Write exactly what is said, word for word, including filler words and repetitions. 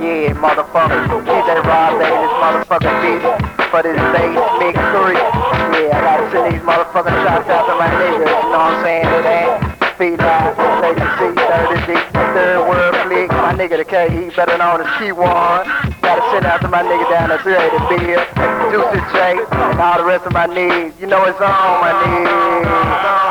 Yeah, motherfucker. D J Rob made this motherfucking beat for this bass mix three. Yeah, I gotta send these motherfucking shots out to my niggas. You know what I'm saying? It ain't Feed Live, Lady C, thirty D, Third World Flick. My nigga the K, he better known as T one. Gotta send out to my nigga down the three eighty Bill, Juicy J, and all the rest of my niggas. You know it's on, my niggas.